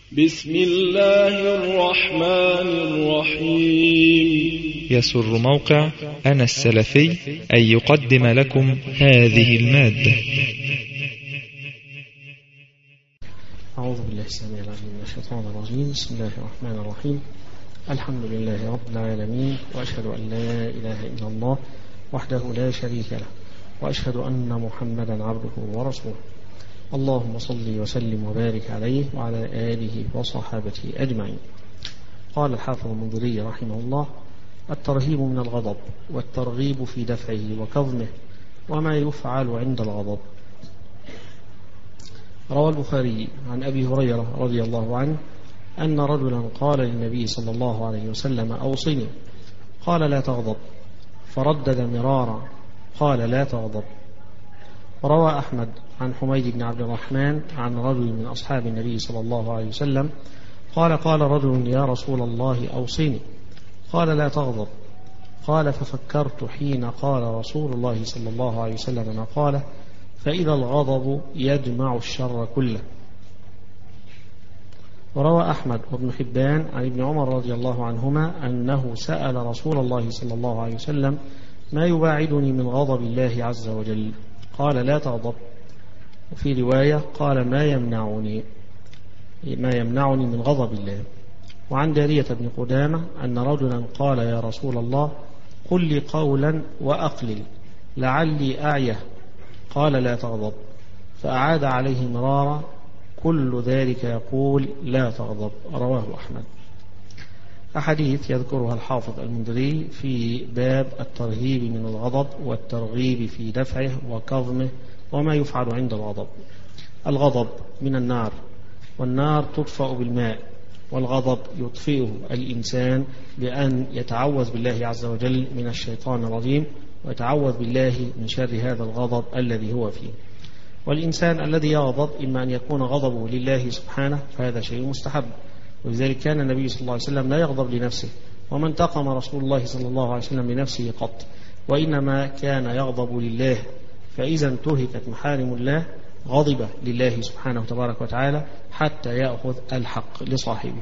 بسم الله الرحمن الرحيم. يسر موقع أنا السلفي أن يقدم لكم هذه المادة. أعوذ بالله السميع العليم من الشيطان الرجيم. بسم الله الرحمن الرحيم. الحمد لله رب العالمين، وأشهد أن لا إله إلا الله وحده لا شريك له، وأشهد أن محمدا عبده ورسوله. اللهم صل وسلم وبارك عليه وعلى آله وصحابته أجمعين. قال الحافظ المنذري رحمه الله: الترهيب من الغضب والترغيب في دفعه وكظمه وما يفعل عند الغضب. روى البخاري عن أبي هريرة رضي الله عنه أن رجلا قال للنبي صلى الله عليه وسلم: أوصني. قال: لا تغضب. فردد مرارا قال: لا تغضب. وروى أحمد عن حميد بن عبد الرحمن عن رجل من أصحاب النبي صلى الله عليه وسلم قال: قال رجل: يا رسول الله أوصني. قال: لا تغضب. قال: ففكرت حين قال رسول الله صلى الله عليه وسلم ما قال: فإذا الغضب يجمع الشر كله. وروى أحمد وابن حبان عن ابن عمر رضي الله عنهما أنه سأل رسول الله صلى الله عليه وسلم: ما يباعدني من غضب الله عز وجل؟ قال: لا تغضب. وفي رواية قال: ما يمنعني من غضب الله. وعن دارية بن قدامة أن رجلا قال: يا رسول الله قل لي قولا وأقلل لعلي أعيه. قال: لا تغضب. فأعاد عليه مرارا كل ذلك يقول: لا تغضب. رواه أحمد. أحاديث يذكرها الحافظ المنذري في باب الترهيب من الغضب والترغيب في دفعه وكظمه وما يفعل عند الغضب. الغضب من النار، والنار تطفأ بالماء، والغضب يطفئه الإنسان بأن يتعوذ بالله عز وجل من الشيطان الرجيم، ويتعوذ بالله من شر هذا الغضب الذي هو فيه. والإنسان الذي يغضب إما أن يكون غضبه لله سبحانه، فهذا شيء مستحب، ولذلك كان النبي صلى الله عليه وسلم لا يغضب لنفسه، وما انتقم رسول الله صلى الله عليه وسلم لنفسه قط، وإنما كان يغضب لله. فإذا انتهكت محارم الله غضب لله سبحانه تبارك وتعالى حتى يأخذ الحق لصاحبه.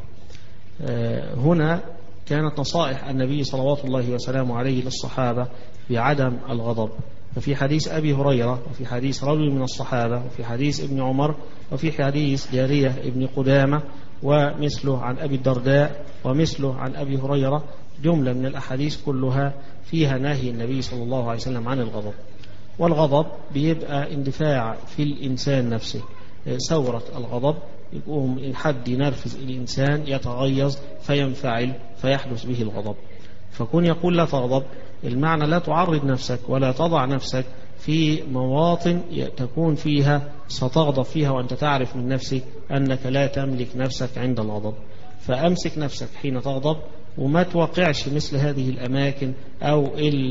هنا كانت نصائح النبي صلوات الله وسلامه عليه للصحابة بعدم الغضب. ففي حديث أبي هريرة، وفي حديث رجل من الصحابة، وفي حديث ابن عمر، وفي حديث جارية ابن قدامة، ومثله عن أبي الدرداء، ومثله عن أبي هريرة، جملة من الأحاديث كلها فيها نهي النبي صلى الله عليه وسلم عن الغضب. والغضب بيبقى اندفاع في الإنسان نفسه، ثورة الغضب، يقوم حد ينرفز الإنسان يتغيظ فينفعل فيحدث به الغضب. فكون يقول لا تغضب، المعنى لا تعرض نفسك ولا تضع نفسك في مواطن تكون فيها ستغضب فيها وأنت تعرف من نفسك أنك لا تملك نفسك عند الغضب. فأمسك نفسك حين تغضب، وما توقعش مثل هذه الأماكن أو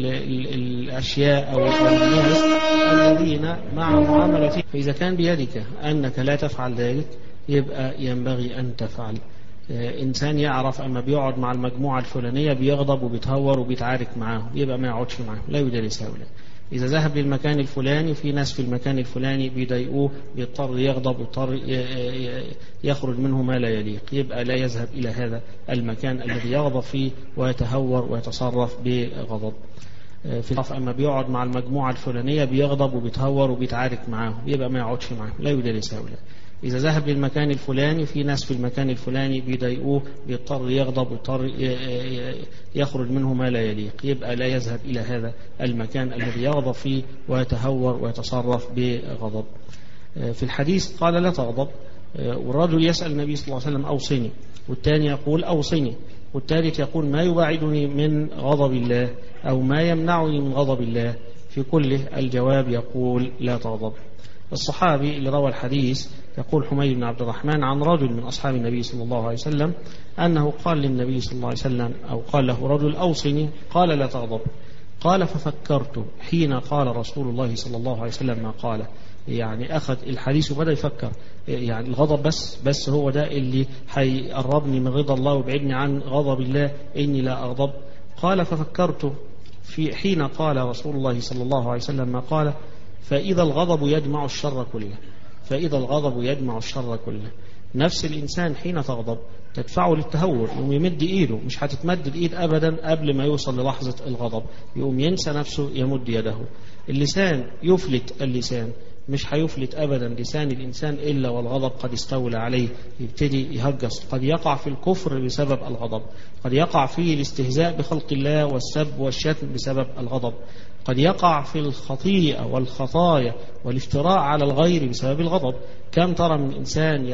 الأشياء أو الناس الذين مع معاملتهم. فإذا كان بيدك أنك لا تفعل ذلك، يبقى ينبغي أن تفعل. إنسان يعرف أما بيقعد مع المجموعة الفلانية بيغضب وبيتهور وبيتعارك معاهم، يبقى ما يقعدش معاهم، لا يجالس هؤلاء. إذا ذهب للمكان الفلاني في ناس في المكان الفلاني بيضايقوه، بيضطر يغضب، بيضطر يخرج منه ما لا يليق، يبقى لا يذهب إلى هذا المكان الذي يغضب فيه ويتهور ويتصرف بغضب. أما بيقعد مع المجموعة الفلانية بيغضب وبيتهور وبيتعارك معاهم، يبقى ما يقعدش معاهم، لا يجالس هؤلاء. إذا ذهب للمكان الفلاني في ناس في المكان الفلاني بيضايقوه، بيضطر يغضب، بيضطر يخرج منه ما لا يليق، يبقى لا يذهب إلى هذا المكان الذي يغضب فيه ويتهور ويتصرف بغضب. في الحديث قال: لا تغضب. والرجل يسأل النبي صلى الله عليه وسلم: أوصني. والثاني يقول: أوصني. والثالث يقول: ما يباعدني من غضب الله أو ما يمنعني من غضب الله. في كله الجواب يقول: لا تغضب. الصحابي اللي روى الحديث يقول حميد بن عبد الرحمن عن رجل من أصحاب النبي صلى الله عليه وسلم أنه قال للنبي صلى الله عليه وسلم، أو قال له رجل: أوصني. قال: لا تغضب. قال: ففكرت حين قال رسول الله صلى الله عليه وسلم ما قال. يعني أخذ الحديث وبدأ يفكر، يعني الغضب بس هو ده اللي هيقربني من رضا الله ويبعدني عن غضب الله، إني لا أغضب. قال: ففكرت في حين قال رسول الله صلى الله عليه وسلم ما قال: فإذا الغضب يجمع الشر كله. فإذا الغضب يجمع الشر كله. نفس الإنسان حين تغضب تدفعه للتهور، يقوم يمد إيده، مش هتتمد الإيد أبدا قبل ما يوصل للحظة الغضب، يقوم ينسى نفسه يمد يده. اللسان يفلت، اللسان مش هيفلت أبدا لسان الإنسان إلا والغضب قد استولى عليه، يبتدي يهجس. قد يقع في الكفر بسبب الغضب، قد يقع في الاستهزاء بخلق الله والسب والشتم بسبب الغضب، قد يقع في الخطيئة والخطايا والافتراء على الغير بسبب الغضب. كم ترى من إنسان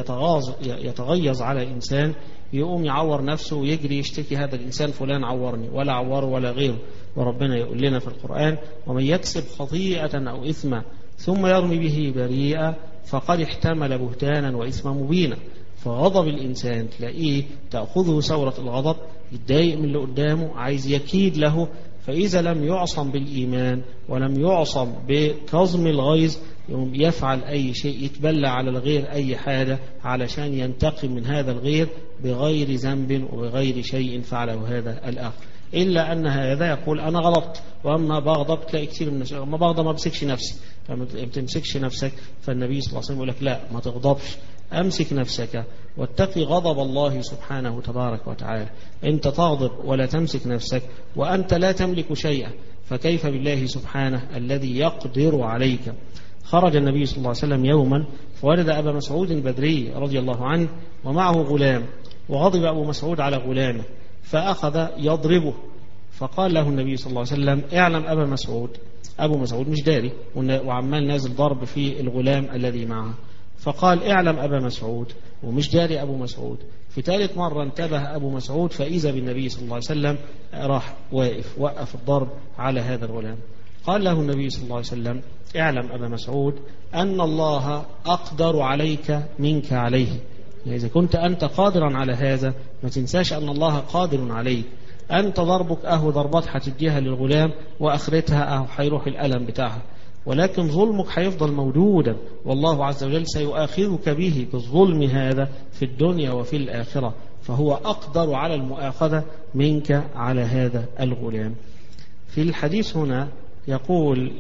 يتغيظ على إنسان، يقوم يعور نفسه ويجري يشتكي هذا الإنسان فلان عورني، ولا عوره ولا غيره. وربنا يقول لنا في القرآن: ومن يكسب خطيئة أو إثما ثم يرمي به بريئا فقد احتمل بهتانا وإثما مبينا. فغضب الإنسان تلاقيه تأخذه ثورة الغضب، يتضايق من اللي قدامه، عايز يكيد له. فإذا لم يعصم بالإيمان ولم يعصم بكظم الغيظ يفعل أي شيء، يتبلى على الغير أي حاجة علشان ينتقم من هذا الغير بغير ذنب وبغير شيء فعله هذا الآخر. إلا أن هذا يقول أنا غلطت، وأما بغضب تلاقي كثير من الناس أما بغضب ما بمسكش نفسي، فما بتمسكش نفسك. فالنبي صلى الله عليه وسلم يقول لك لا، ما تغضبش، أمسك نفسك واتقي غضب الله سبحانه تبارك وتعالى. أنت تغضب ولا تمسك نفسك وأنت لا تملك شيئا، فكيف بالله سبحانه الذي يقدر عليك. خرج النبي صلى الله عليه وسلم يوما فوجد أبا مسعود البدري رضي الله عنه ومعه غلام، وغضب أبو مسعود على غلامه فأخذ يضربه. فقال له النبي صلى الله عليه وسلم: اعلم أبا مسعود. أبو مسعود مش داري وعمال نازل ضرب في الغلام الذي معه. فقال: اعلم أبا مسعود، ومش داري أبو مسعود. في ثالث مرة انتبه أبو مسعود فإذا بالنبي صلى الله عليه وسلم راح وقف الضرب على هذا الغلام. قال له النبي صلى الله عليه وسلم: اعلم أبا مسعود أن الله أقدر عليك منك عليه. يعني إذا كنت أنت قادرا على هذا ما تنساش أن الله قادر عليك. أنت ضربك ضربات هتديها للغلام وآخرتها هيروح الألم بتاعها، ولكن ظلمك هيفضل موجودا، والله عز وجل سيؤاخذك به بالظلم هذا في الدنيا وفي الآخرة، فهو أقدر على المؤاخذة منك على هذا الغلام. في الحديث هنا يقول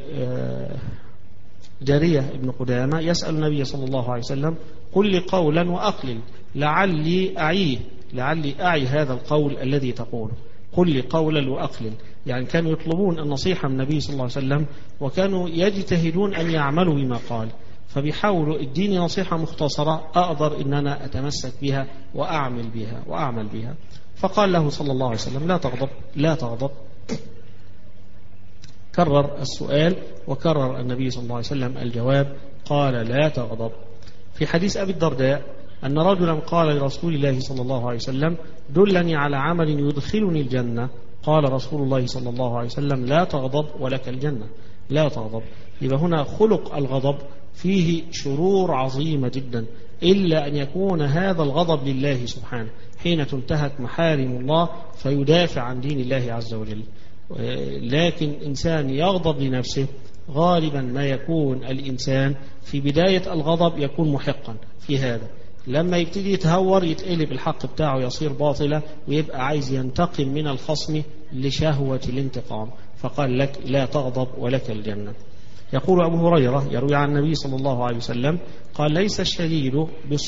جارية ابن قدامة يسأل النبي صلى الله عليه وسلم: قل لي قولا وأقلل لعلي أعي هذا القول الذي تقوله. قل لي قولا وأقلل، يعني كانوا يطلبون النصيحة من النبي صلى الله عليه وسلم، وكانوا يجتهدون أن يعملوا بما قال، فبيحاولوا اديني نصيحة مختصرة أقدر إن أنا أتمسك بها وأعمل بها. فقال له صلى الله عليه وسلم: لا تغضب. كرر السؤال وكرر النبي صلى الله عليه وسلم الجواب، قال: لا تغضب. في حديث أبي الدرداء أن رجلا قال لرسول الله صلى الله عليه وسلم: دلني على عمل يدخلني الجنة. قال رسول الله صلى الله عليه وسلم: لا تغضب ولك الجنة. لا تغضب. يبقى هنا خلق الغضب فيه شرور عظيمة جدا، إلا أن يكون هذا الغضب لله سبحانه حين تنتهك محارم الله فيدافع عن دين الله عز وجل. لكن إنسان يغضب لنفسه غالبا ما يكون الإنسان في بداية الغضب يكون محقا في هذا، لما يبتدي يتهور يتقلب الحق بتاعه يصير باطلة ويبقى عايز ينتقم من الخصم لشهوة الانتقام. فقال لك: لا تغضب ولك الجنة. يقول أبو هريرة يروي عن النبي صلى الله عليه وسلم قال: ليس الشديد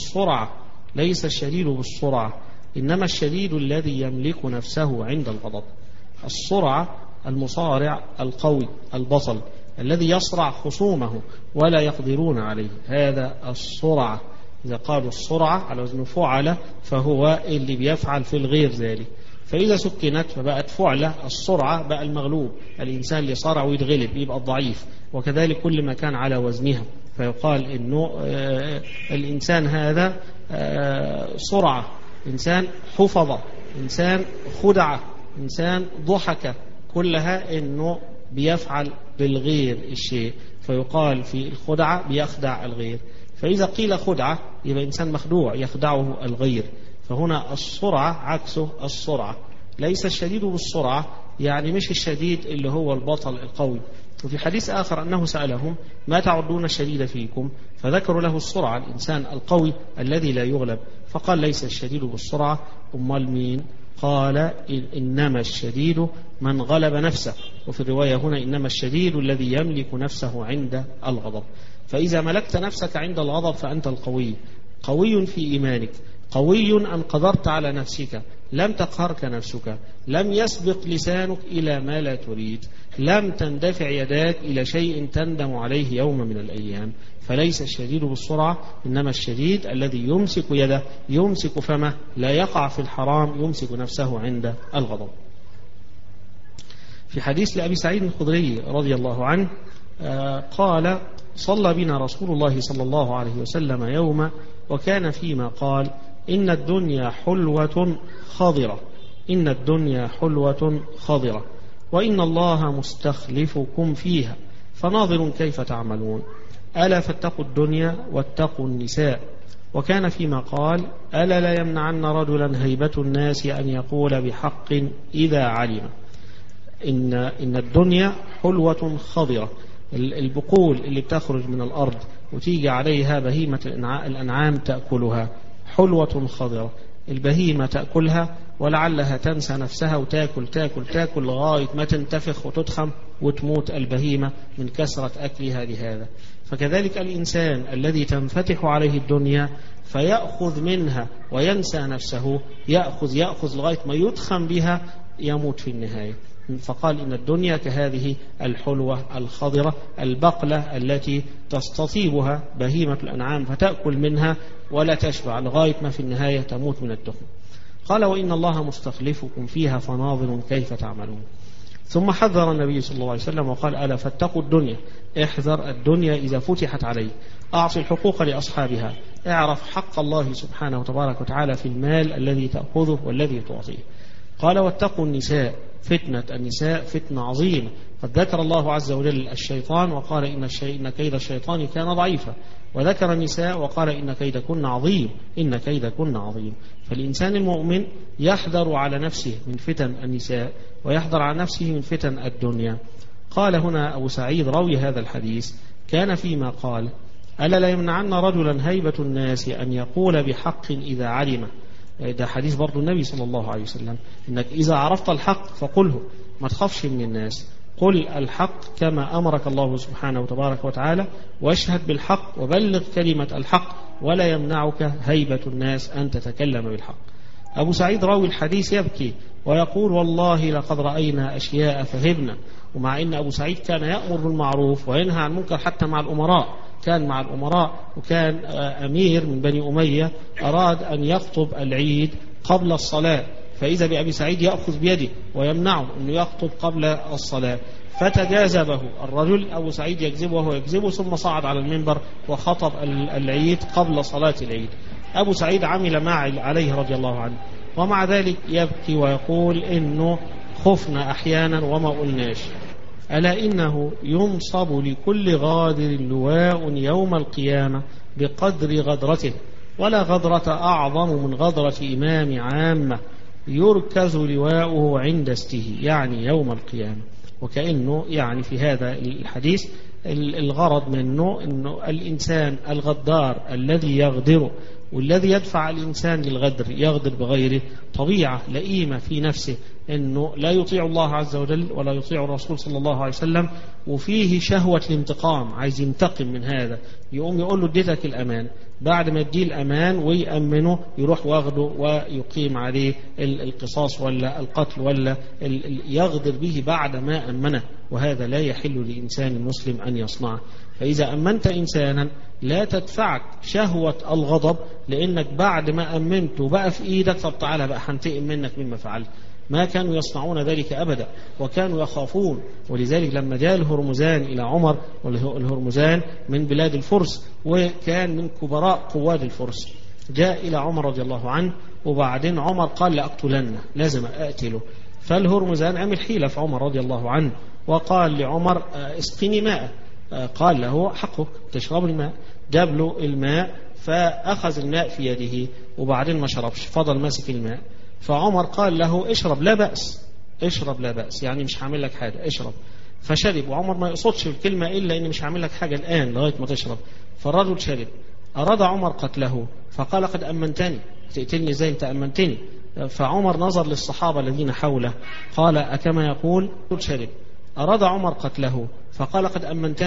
بالسرعة إنما الشديد الذي يملك نفسه عند الغضب. السرعة المصارع القوي البطل الذي يصرع خصومه ولا يقدرون عليه، هذا السرعة. إذا قالوا السرعة على وزن فعلة فهو اللي بيفعل في الغير ذلك، فإذا سكنت فبقت فعلة السرعة بقى المغلوب، الإنسان اللي صارع ويتغلب يبقى الضعيف، وكذلك كل ما كان على وزنها فيقال إنه الإنسان هذا سرعة، إنسان حفظة، إنسان خدعة، إنسان ضحكة، كلها إنه بيفعل بالغير الشيء، فيقال في الخدعة بيخدع الغير. فإذا قيل خدعة يبقى إنسان مخدوع يخدعه الغير، فهنا السرعة عكسه السرعة. ليس الشديد بالسرعة يعني مش الشديد اللي هو البطل القوي. وفي حديث آخر أنه سألهم: ما تعدون الشديد فيكم؟ فذكروا له السرعة، الإنسان القوي الذي لا يغلب. فقال: ليس الشديد بالسرعة. أمال مين؟ قال: إنما الشديد من غلب نفسه. وفي الرواية هنا: إنما الشديد الذي يملك نفسه عند الغضب. فإذا ملكت نفسك عند الغضب فأنت القوي. قوي في إيمانك، قوي أن قدرت على نفسك، لم تقهرك نفسك، لم يسبق لسانك إلى ما لا تريد، لم تندفع يداك إلى شيء تندم عليه يوم من الأيام. فليس الشديد بالسرعة، إنما الشديد الذي يمسك يده، يمسك فمه، لا يقع في الحرام، يمسك نفسه عند الغضب. في حديث لأبي سعيد الخدري رضي الله عنه قال: صلى بنا رسول الله صلى الله عليه وسلم يوما، وكان فيما قال: إن الدنيا حلوة خضرة، إن الدنيا حلوة خضرة، وإن الله مستخلفكم فيها فناظر كيف تعملون، ألا فاتقوا الدنيا واتقوا النساء. وكان فيما قال: ألا لا يمنعن رجلا هيبة الناس أن يقول بحق إذا علم. إن الدنيا حلوة خضرة، البقول اللي بتخرج من الأرض وتيجي عليها بهيمة الأنعام تأكلها، حلوة خضرة، البهيمة تأكلها ولعلها تنسى نفسها وتأكل تأكل تأكل لغاية ما تنتفخ وتدخم وتموت البهيمة من كثرة أكلها لهذا. فكذلك الإنسان الذي تنفتح عليه الدنيا فيأخذ منها وينسى نفسه، يأخذ لغاية ما يدخم بها، يموت في النهاية. فقال: إن الدنيا كهذه الحلوة الخضرة، البقلة التي تستطيبها بهيمة الأنعام فتأكل منها ولا تشبع لغاية ما في النهاية تموت من الدخن. قال: وإن الله مستخلفكم فيها فناظر كيف تعملون. ثم حذر النبي صلى الله عليه وسلم وقال: ألا فاتقوا الدنيا، احذر الدنيا إذا فتحت عليك، أعطي الحقوق لأصحابها، اعرف حق الله سبحانه وتبارك وتعالى في المال الذي تأخذه والذي تعطيه. قال: واتقوا النساء، فتنة النساء فتنة عظيمة. قد ذكر الله عز وجل الشيطان وقال: إن كيد الشيطان كان ضعيفا، وذكر النساء وقال: إن كيدكن عظيم، إن كيدكن عظيم. فالإنسان المؤمن يحذر على نفسه من فتن النساء، ويحذر على نفسه من فتن الدنيا. قال هنا أبو سعيد راوي هذا الحديث: كان فيما قال: ألا لا يمنعن رجلا هيبة الناس أن يقول بحق إذا علمه. ده حديث برضو النبي صلى الله عليه وسلم، إنك إذا عرفت الحق فقله، ما تخافش من الناس، قل الحق كما أمرك الله سبحانه وتبارك وتعالى، واشهد بالحق وبلغ كلمة الحق، ولا يمنعك هيبة الناس أن تتكلم بالحق. أبو سعيد راوي الحديث يبكي ويقول: والله لقد رأينا أشياء فهبنا. ومع أن أبو سعيد كان يأمر بالمعروف وينهى عن المنكر حتى مع الأمراء، كان مع الأمراء، وكان أمير من بني أمية أراد أن يخطب العيد قبل الصلاة، فإذا بأبي سعيد يأخذ بيده ويمنعه أنه يخطب قبل الصلاة، فتجاذبه الرجل، أبو سعيد يجذبه وهو يجذبه، ثم صعد على المنبر وخطب العيد قبل صلاة العيد. أبو سعيد عمل ما عليه رضي الله عنه، ومع ذلك يبكي ويقول: إنه خفنا أحيانا وما قلناش. ألا إنه ينصب لكل غادر لواء يوم القيامة بقدر غدرته، ولا غدرة أعظم من غدرة إمام عامة يركز لواؤه عند استه، يعني يوم القيامة. وكأنه يعني في هذا الحديث الغرض منه أنه الإنسان الغدار الذي يغدر والذي يدفع الإنسان للغدر يغدر بغيره طبيعة لئيمة في نفسه، أنه لا يطيع الله عز وجل ولا يطيع الرسول صلى الله عليه وسلم، وفيه شهوة الانتقام، عايز ينتقم من هذا، يقوم يقول له: اديتك الأمان، بعد ما يديه الأمان ويأمنه يروح واخده ويقيم عليه القصاص ولا القتل ولا يغدر به بعد ما أمنه، وهذا لا يحل لإنسان مسلم أن يصنعه. فإذا أمنت إنسانا لا تدفعك شهوة الغضب، لأنك بعد ما أمنته بقى في إيدك، طب تعالى بقى هنتقم منك مما فعلت. ما كانوا يصنعون ذلك أبدا، وكانوا يخافون. ولذلك لما جاء الهرمزان إلى عمر، والهرمزان من بلاد الفرس وكان من كبراء قواد الفرس، جاء إلى عمر رضي الله عنه، وبعدين عمر قال: لأقتلنه، لازم أقتله. فالهرمزان عمل حيلة في عمر رضي الله عنه، وقال لعمر: اسقني ماء. قال له: حقك تشرب الماء. جاب له الماء، فأخذ الماء في يده، وبعدين ما شربش، فضل ماسك الماء. فعمر قال له: اشرب لا بأس، اشرب لا بأس، يعني مش هعمل لك حاجة، اشرب. فشرب، وعمر ما يقصدش الكلمة إلا إن مش هعمل لك حاجة الآن لغاية ما تشرب. فالرجل شرب. أراد عمر قتله، فقال: قد أمنتني، تقتلني إزاي أنت أمنتني؟ فعمر نظر للصحابة الذين حوله قال: أكما يقول؟ شرب. أراد عمر قتله، فقال: قد أمنتني،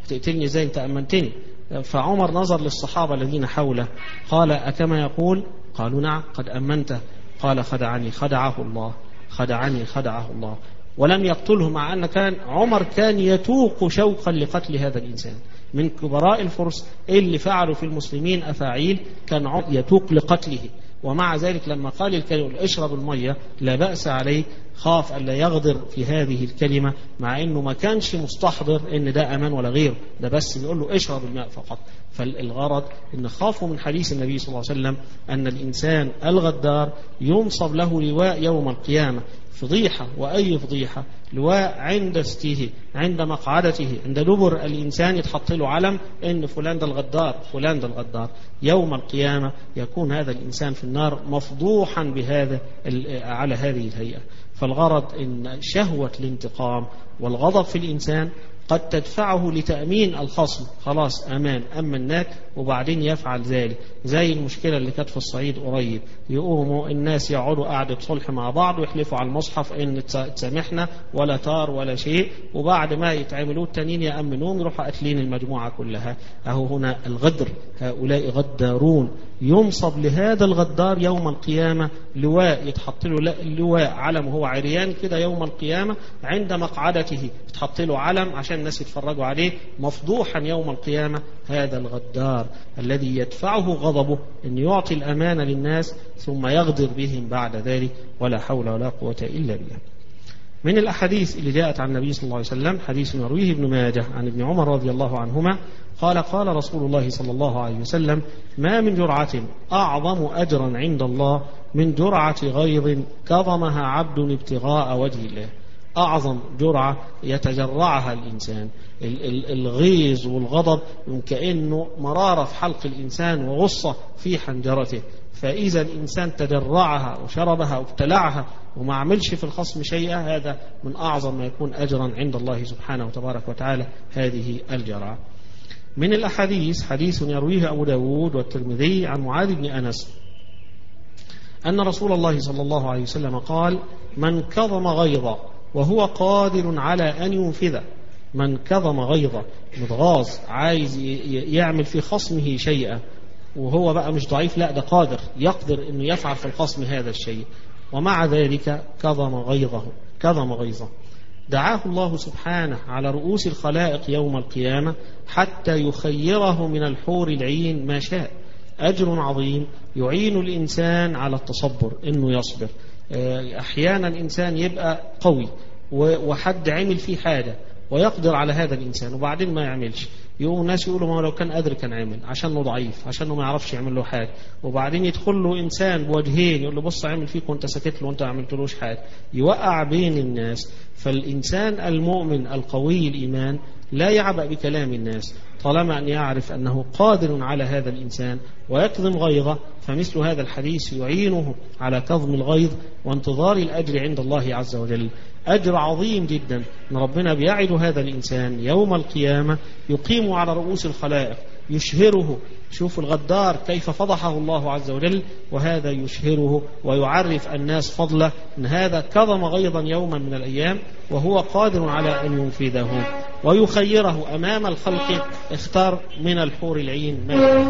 هتقتلني ازاي؟ انت أمنتني. فعمر نظر للصحابة الذين حوله قال: أكما يقول؟ قالوا: نعم قد أمنته. قال: خدعني خدعه الله، خدعني خدعه الله. ولم يقتله، مع أن عمر كان يتوق شوقا لقتل هذا الإنسان. من كبراء الفرس اللي فعلوا في المسلمين أفاعيل كان عمر يتوق لقتله، ومع ذلك لما قال الكلمة اشرب المية لا بأس عليه، خاف ألا يغدر في هذه الكلمة، مع أنه ما كانش مستحضر أن ده أمان ولا غير، ده بس بيقول له اشرب الماء فقط. فالغرض أن خافوا من حديث النبي صلى الله عليه وسلم أن الإنسان الغدار ينصب له لواء يوم القيامة، فضيحة وأي فضيحة، لواء عند استيه، عند مقعدته، عند دبر الإنسان يتحط له علم إن فلان ده الغدار، فلان ده الغدار. يوم القيامة يكون هذا الإنسان في النار مفضوحا بهذا على هذه الهيئة. فالغرض إن شهوة الانتقام والغضب في الإنسان قد تدفعه لتأمين الخصم، خلاص أمان أمناك، وبعدين يفعل ذلك. زي المشكلة اللي كانت في الصعيد قريب، يقوموا الناس يقعدوا قعدة صلح مع بعض ويحلفوا على المصحف إن تسامحنا ولا طار ولا شيء، وبعد ما يتعاملوا التانيين يأمنون يروحوا قاتلين المجموعة كلها. أهو هنا الغدر، هؤلاء غدارون. ينصب لهذا الغدار يوم القيامة لواء، يتحط له لواء علم وهو عريان كده يوم القيامة عند مقعدته، يتحط له علم عشان الناس يتفرجوا عليه، مفضوحا يوم القيامة هذا الغدار الذي يدفعه غضبه أن يعطي الأمانة للناس ثم يغدر بهم بعد ذلك، ولا حول ولا قوة إلا بالله. من الأحاديث اللي جاءت عن النبي صلى الله عليه وسلم حديث يرويه ابن ماجه عن ابن عمر رضي الله عنهما قال: قال رسول الله صلى الله عليه وسلم: ما من جرعة أعظم أجرا عند الله من جرعة غيظ كظمها عبد ابتغاء وجه الله. أعظم جرعة يتجرعها الإنسان، الغيظ والغضب كأنه مرارة في حلق الإنسان وغصة في حنجرته، فإذا الإنسان تجرعها وشربها وابتلعها وما عملش في الخصم شيئا، هذا من أعظم ما يكون أجرا عند الله سبحانه وتبارك وتعالى هذه الجرعة. من الأحاديث حديث يرويه أبو داود والترمذي عن معاذ بن أنس أن رسول الله صلى الله عليه وسلم قال: من كظم غيظا وهو قادر على أن ينفذه. من كظم غيظا، متغاظ عايز يعمل في خصمه شيئا، وهو بقى مش ضعيف، لا ده قادر يقدر أنه يفعل في الخصم هذا الشيء، ومع ذلك كظم غيظه، دعاه الله سبحانه على رؤوس الخلائق يوم القيامة حتى يخيره من الحور العين ما شاء. أجر عظيم يعين الإنسان على التصبر، إنه يصبر. أحيانا الإنسان يبقى قوي وحد عمل فيه حاجة ويقدر على هذا الإنسان وبعدين ما يعملش، يقوم الناس يقولوا ما لو كان قادر كان عمل، عشانه ضعيف، عشانه ما يعرفش يعمل له حاجة. وبعدين يدخل له إنسان بوجهين يقول له بص عمل فيك وانت سكت له وانت ما عملتلوش حاجة، يوقع بين الناس. فالإنسان المؤمن القوي الإيمان لا يعبأ بكلام الناس طالما أن يعرف أنه قادر على هذا الإنسان ويكظم غيظه. فمثل هذا الحديث يعينه على كظم الغيظ وانتظار الأجر عند الله عز وجل. أجر عظيم جدا أن ربنا بيعد هذا الإنسان يوم القيامة يقيم على رؤوس الخلائق يشهره. شوف الغدار كيف فضحه الله عز وجل، وهذا يشهره ويعرف الناس فضله أن هذا كظم غيظا يوما من الأيام وهو قادر على أن ينفذه، ويخيره أمام الخلق: اختار من الحور العين ما.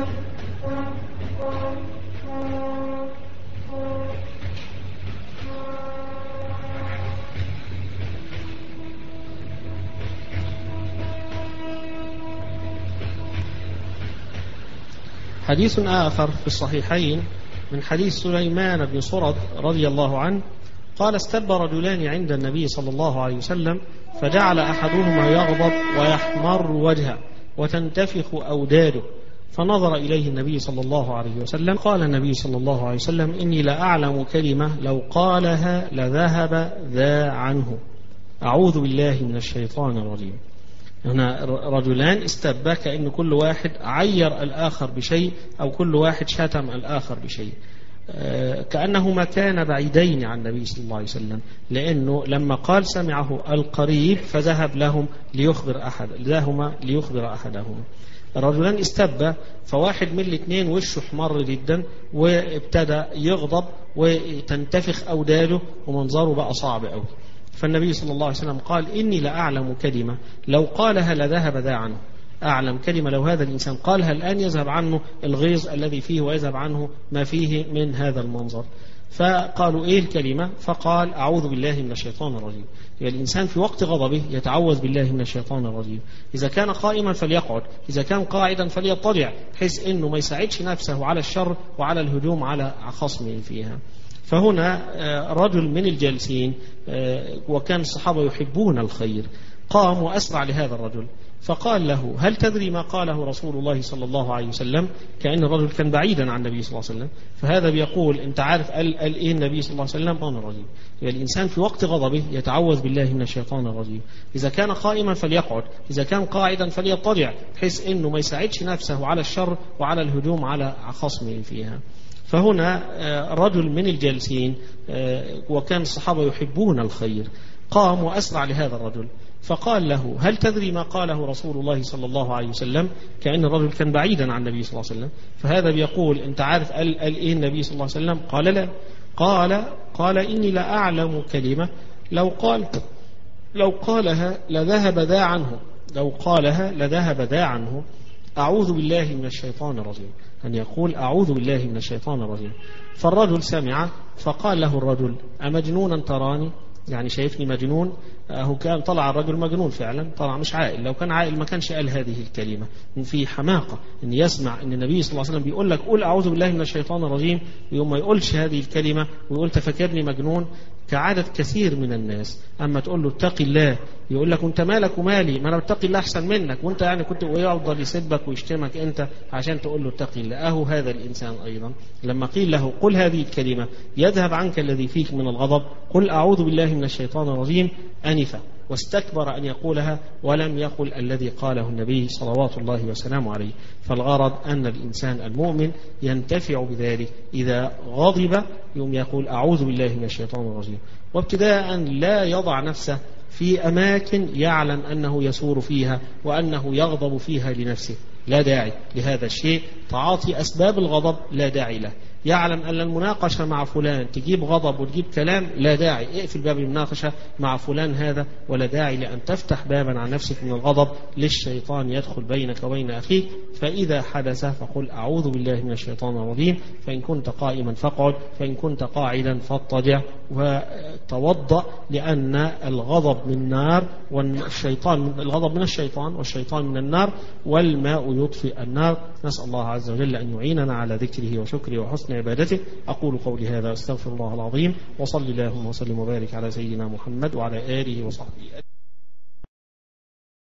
حديث آخر في الصحيحين من حديث سليمان بن صرد رضي الله عنه قال: استب رجلان عند النبي صلى الله عليه وسلم فجعل أحدهما يغضب ويحمر وجهه وتنتفخ أوداده، فنظر إليه النبي صلى الله عليه وسلم. قال النبي صلى الله عليه وسلم: إني لأعلم كلمة لو قالها لذهب ذا عنه. أعوذ بالله من الشيطان الرجيم. هنا رجلان استبا، كأن كل واحد عير الآخر بشيء أو كل واحد شتم الآخر بشيء، كأنهما كان بعيدين عن النبي صلى الله عليه وسلم، لأنه لما قال سمعه القريب فذهب لهم ليخبر أحدهما. الرجلان استبا، فواحد من الاثنين وشه احمر جدا وابتدى يغضب وتنتفخ أوداده ومنظره بقى صعب قوي. فالنبي صلى الله عليه وسلم قال: إني لأعلم كلمة لو قالها لذهب ذا عنه. أعلم كلمة لو هذا الإنسان قالها الآن يذهب عنه الغيظ الذي فيه ويذهب عنه ما فيه من هذا المنظر. فقالوا إيه الكلمة؟ فقال أعوذ بالله من الشيطان الرجيم. يعني الإنسان في وقت غضبه يتعوذ بالله من الشيطان الرجيم. إذا كان قائما فليقعد، إذا كان قاعدا فليضطجع، بحيث أنه ما يساعدش نفسه على الشر وعلى الهجوم على خصمه فيها. فهنا رجل من الجالسين وكان الصحابة يحبون الخير قام وأسرع لهذا الرجل فقال له هل تدري ما قاله رسول الله صلى الله عليه وسلم؟ كأن الرجل كان بعيدا عن النبي صلى الله عليه وسلم، فهذا بيقول أنت عارف قال إيه النبي صلى الله عليه وسلم؟ الشيطان الرجيم. يعني الإنسان في وقت غضبه يتعوذ بالله من الشيطان الرجيم. إذا كان قائما فليقعد، إذا كان قاعدا فليضطجع، بحيث أنه ما يساعدش نفسه على الشر وعلى الهجوم على خصمه فيها. فهنا رجل من الجالسين وكان الصحابة يحبون الخير قام وأسرع لهذا الرجل فقال له هل تدري ما قاله رسول الله صلى الله عليه وسلم؟ كأن الرجل كان بعيدا عن النبي صلى الله عليه وسلم، فهذا بيقول أنت عارف قال إيه النبي صلى الله عليه وسلم؟ قال لا. قال إني لأعلم كلمة لو قالها لذهب ذا عنه، لو قالها لذهب ذا عنه، أعوذ بالله من الشيطان الرجيم، أن يقول أعوذ بالله من الشيطان الرجيم. فالرجل سمع فقال له الرجل أمجنونا تراني؟ يعني شايفني مجنون؟ هو كان طلع الرجل مجنون فعلا، طلع مش عاقل. لو كان عاقل ما كانش قال هذه الكلمة. في حماقة ان يسمع ان النبي صلى الله عليه وسلم بيقول لك قول اعوذ بالله من الشيطان الرجيم ويوم ما يقولش هذه الكلمة ويقول تفكرني مجنون كعادة كثير من الناس. اما تقول له اتقي الله يقول لك انت مالك ومالي، ما انا بتقي الله احسن منك، وانت يعني كنت ويفضل يسبك ويشتمك انت عشان تقول له اتقي الله. اهو هذا الانسان ايضا لما قيل له قل هذه الكلمة يذهب عنك الذي فيك من الغضب، قل اعوذ بالله من الشيطان الرجيم، انف واستكبر أن يقولها ولم يقل الذي قاله النبي صلوات الله وسلامه عليه. فالغرض أن الإنسان المؤمن ينتفع بذلك إذا غضب يوم يقول أعوذ بالله من الشيطان الرجيم، وابتداء لا يضع نفسه في أماكن يعلم أنه يسور فيها وأنه يغضب فيها لنفسه، لا داعي لهذا الشيء. تعاطي أسباب الغضب لا داعي له. يعلم أن المناقشة مع فلان تجيب غضب وتجيب كلام، لا داعي، اقفل باب المناقشة مع فلان هذا، ولا داعي لأن تفتح بابا عن نفسك من الغضب للشيطان يدخل بينك وبين أخيك. فإذا حدث فقل أعوذ بالله من الشيطان الرجيم، فإن كنت قائما فاقعد، فإن كنت قاعدا فاضطجع وتوضأ، لأن الغضب من نار والشيطان، الغضب من الشيطان والشيطان من النار، والماء يطفئ النار. نسأل الله عز وجل أن يعيننا على ذكره وشكره وحسن عبادته. أقول قولي هذا أستغفر الله العظيم، وصلي اللهم وسلم وبارك على سيدنا محمد وعلى آله وصحبه.